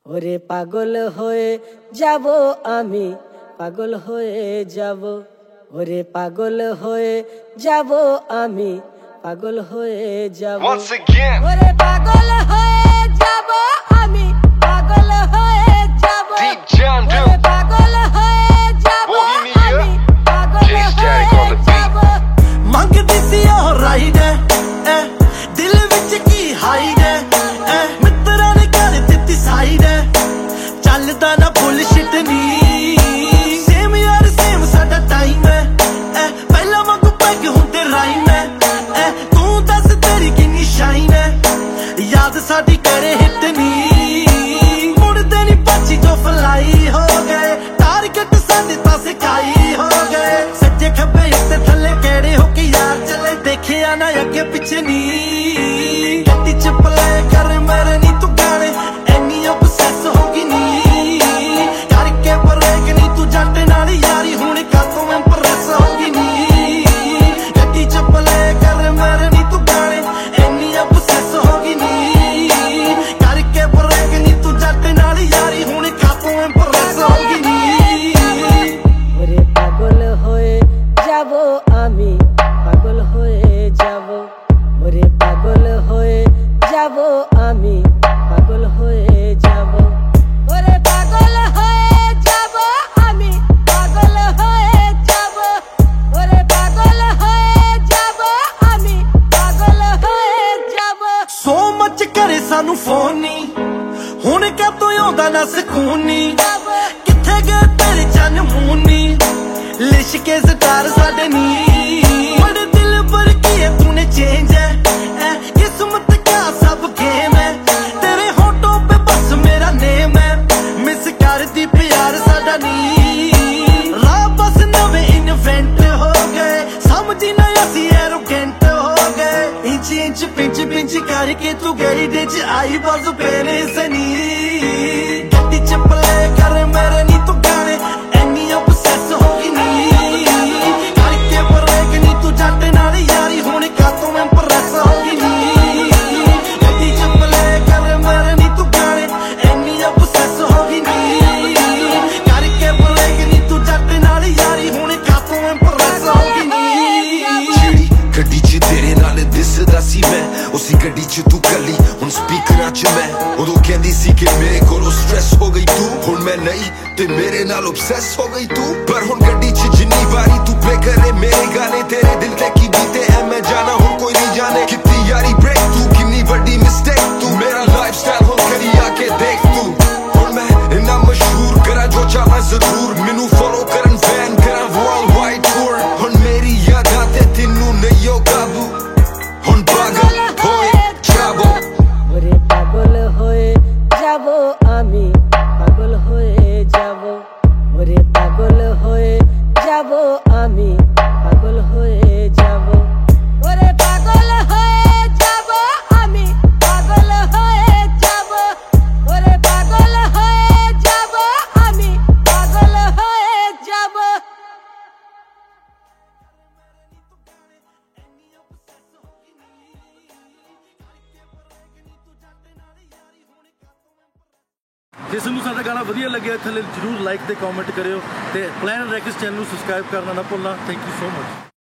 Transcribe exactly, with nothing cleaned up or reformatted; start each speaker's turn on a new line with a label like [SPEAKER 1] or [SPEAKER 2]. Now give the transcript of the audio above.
[SPEAKER 1] ওরে পাগল হয়ে যাব আমি, পাগল হয়ে যাব, ওরে পাগল হয়ে যাব আমি, পাগল হয়ে যাব,
[SPEAKER 2] Once again,
[SPEAKER 1] ওরে পাগল হয়ে যাব আমি, পাগল হয়ে যাব,
[SPEAKER 2] Deep John
[SPEAKER 1] ওরে
[SPEAKER 2] Duke,
[SPEAKER 1] পাগল হয়ে যাব
[SPEAKER 2] Bohemia,
[SPEAKER 1] আমি, পাগল
[SPEAKER 2] J Static
[SPEAKER 1] হয়ে
[SPEAKER 2] on the beat.
[SPEAKER 1] যাব।
[SPEAKER 3] ਮੰਗਦੀ ਸੀ ਉਹ ਰਾਈਡ ਐ ਦਿਲ ਵਿੱਚ ਕੀ ਹਾਈਡ ਐ ਮਿੱਤਰਾਂ ਨੇ ਕਰ ਦਿੱਤੀ ਸਾਈਡ ਚੱਲਦਾ ਨਾ ਬੁਲਸ਼ਿਟ ਨੀ ਸੇਮ ਯਾਰ ਸੇਮ ਸਾਡਾ ਟਾਈਮ ਐ ਪਹਿਲਾਂ ਵਾਂਗੂ ਪੈਗ ਹੁੰਦੇ ਰਾਈਮ ਐ ਤੂੰ ਦੱਸ ਤੇਰੀ ਕਿੰਨੀ ਸ਼ਾਈਨ ਐ ਯਾਦ ਸਾਡੀ ਕਰੇ ਹਿੱਟ ਨੀ ਮੁੜਦੇ ਨੀ ਪਾਚੀ ਜੋ ਫਲਾਈ ਹੋ ਗਏ ਟਾਰਗੇਟ ਸਾਡੇ ਤਾਂ ਸਿਕਾਈ ਹੋ ਗਏ ਸੱਜੇ ਖੱਬੇ ਉੱਤੇ ਥੱਲੇ ਕਿਹੜੇ ਹੋ ਕੇ ਯਾਰ ਚੱਲੇ ਦੇਖਿਆ ਨਾ ਅੱਗੇ ਪਿੱਛੇ ਨੀ ਗੱਡੀ ਚ ਪਲੇ ਕਰ ਮੇਰੇ ਨੀ ਤੂੰ ਗਾਣੇ ਐਨੀ obsess ਹੋ ਗਈ ਨੀ ਕਰਕੇ ਬਰੇਕ ਨੀ ਤੂੰ ਜੱਟ ਨਾਲ ਯਾਰੀ ਹੁਣ ਕਾਤੋਂ ਇੰਪ੍ਰੈਸ ਹੋ ਗਈ ਨੀ ਗੱਡੀ ਚ ਪਲੇ ਕਰ ਮੇਰੇ ਨੀ ਤੂੰ ਗਾਣੇ ਐਨੀ obsess ਹੋ ਗਈ ਨੀ ਕਰਕੇ ਬਰੇਕ ਨੀ ਤੂੰ ਜੱਟ ਨਾਲ ਯਾਰੀ ਹੁਣ ਕਾਤੋਂ ਇੰਪ੍ਰੈਸ ਹੋ ਗਈ ਨੀ
[SPEAKER 1] ওরে পাগল হয়ে যাব আমি, পাগল হয়ে যাব, ওরে পাগল হয়ে যাব আমি, পাগল হয়ে যাব, ওরে পাগল হয়ে যাব আমি, পাগল হয়ে যাব, ওরে পাগল হয়ে যাব আমি, পাগল হয়ে যাব।
[SPEAKER 3] ਸੋ ਮੱਚ ਕਰੇ ਸਾਨੂੰ ਫੋਨ ਨੀ ਹੁਣ ਕਾਤੋਂ ਆਉਂਦਾ ਨਾ ਸਕੂਨ ਨੀ ਕਿੱਥੇ ਗਏ ਤੇਰੇ ਚੰਨ ਮੂੰਹ ਨੀ ਲਿਸ਼ਕੇ ਸਟਾਰ ਸਾਡੇ ਨੀ ਬੜੇ ਦਿਲ ਭਰ ਕੇ ਤੂਨੇ ਚੇਂਜ ਹੈ ਐ ਕਿਸਮਤ ਕਾ ਸਭ ਗੇਮ ਹੈ ਤੇਰੇ ਹੋਟੋਂ ਪੇ ਬਸ ਮੇਰਾ ਨੇਮ ਹੈ ਮਿਸ ਕਰਦੀ ਪਿਆਰ ਸਾਡਾ ਨੀ ਰਾਹ ਬਸ ਨਵੇਂ ਇਨਵੈਂਟ ਹੋ ਗਏ ਸਮਝੀ ਨਾ ਅਸੀਂ ਐਰੋਗੈਂਟ ਹੋ ਗਏ ਇੰਚ ਇੰਚ ਪਿੰਚ ਪਿੰਚ ਕਰਕੇ ਤੂੰ ਗਈ ਦੇ ਚ ਆਈ ਬਸ ਪੇਰੇ ਸਨੀ ਗੱਡੀ ਚ ਪਲੇ ਕਰ ਮੇਰੇ ਨੀ ਤੂੰ ਗਾਣੇ ਐਨੀ obsess ਹੋ ਗਈ ਨੀ ਕਰਕੇ ਬਰੇਕ ਨੀ ਤੂੰ ਜੱਟ ਨਾਲ ਯਾਰੀ ਹੁਣ ਕਾਤੋਂ ਇੰਪ੍ਰੈਸ ਹੋ ਗਈ ਨੀ ਗੱਡੀ ਚ ਪਲੇ ਕਰ ਮੇਰੇ ਨੀ ਤੂੰ ਗਾਣੇ ਐਨੀ obsess ਹੋ ਗਈ ਨੀ ਕਰਕੇ ਬਰੇਕ ਨੀ ਤੂੰ ਜੱਟ ਨਾਲ ਯਾਰੀ ਹੁਣ ਕਾਤੋਂ ਇੰਪ੍ਰੈਸ ਹੋ ਗਈ ਨੀ
[SPEAKER 4] ਜਿਹੜੀ ਗੱਡੀ 'ਚ ਤੇਰੇ ਨਾਲ ਦਿਸਦਾ ਸੀ ਮੈਂ ਉਸੀ ਗੱਡੀ 'ਚ ਤੂੰ ਕੱਲੀ ਹੁਣ ਸਪੀਕਰਾਂ 'ਚ ਮੈਂ ਉਦੋਂ ਕਹਿੰਦੀ ਸੀ ਕਿ ਮੇਰੇ ਕੋਲੋਂ ਸਟ੍ਰੈਸ ਹੋ ਗਈ ਤੂੰ ਹੁਣ ਮੈਂ ਨਹੀਂ ਤੇ ਮੇਰੇ ਨਾਲ obsess ਹੋ ਗਈ ਤੂੰ ਪਰ ਹੁਣ ਗੱਡੀ 'ਚ ਜਿੰਨੀ ਵਾਰੀ ਤੂੰ ਪਲੇ ਕਰੇ ਮੇਰੇ ਗਾਣੇ ਤੇਰੇ ਦਿਲ ਤੇ ਕੀ ਬੀਤੇ ਐ ਮੈਂ ਜਾਣਾ ਹੁਣ ਕੋਈ ਨਹੀਂ ਜਾਣੇ ਕਿੰਨੀ ਯਾਰੀ ਬ੍ਰੇਕ ਤੂੰ ਕਿੰਨੀ ਵੱਡੀ ਮਿਸਟੇਕ ਤੂੰ ਮੇਰਾ ਲਾਈਫਸਟਾਈਲ ਹੁਣ ਕਰੀ ਆ ਕੇ ਦੇਖ ਤੂੰ ਹੁਣ ਮੈਂ ਇੰਨਾ ਮਸ਼ਹੂਰ ਕਰਾਂ ਜੋ ਚਾਹਾਂ ਜ਼ਰੂਰ ਮੈਨੂੰ ਫੋਲੋ ਕਰਨ ਫੈਨ ਕਰਾਂ ਵਰਲਡ ਵਾਈਡ ਟੂਰ ਹੁਣ ਮੇਰੀ ਯਾਦਾਂ ਤੇ ਤੈਨੂੰ ਨਹੀਂ ਓ ਕਾਬੂ ਹੁਣ ਪਾਗਲ ਹੋਏ ਜਾਵੋ
[SPEAKER 1] ওরে পাগল হয়ে যাব আমি, পাগল হয়ে যাব, ওরে পাগল হয়ে যাব আমি, পাগল হয়ে যাব, ওরে পাগল হয়ে যাব আমি, পাগল হয়ে যাব, ওরে পাগল হয়ে যাব আমি, পাগল হয়ে যাব।
[SPEAKER 5] ਜੇ ਤੁਹਾਨੂੰ ਸਾਡਾ ਗਾਣਾ ਵਧੀਆ ਲੱਗਿਆ ਥੱਲੇ ਜਰੂਰ ਲਾਈਕ ਤੇ ਕਮੈਂਟ ਕਰਿਓ ਤੇ ਪਲਾਨ ਰੈਕਸ ਚੈਨਲ ਨੂੰ ਸਬਸਕ੍ਰਾਈਬ ਕਰਨਾ ਨਾ ਭੁੱਲਣਾ। Thank you so much.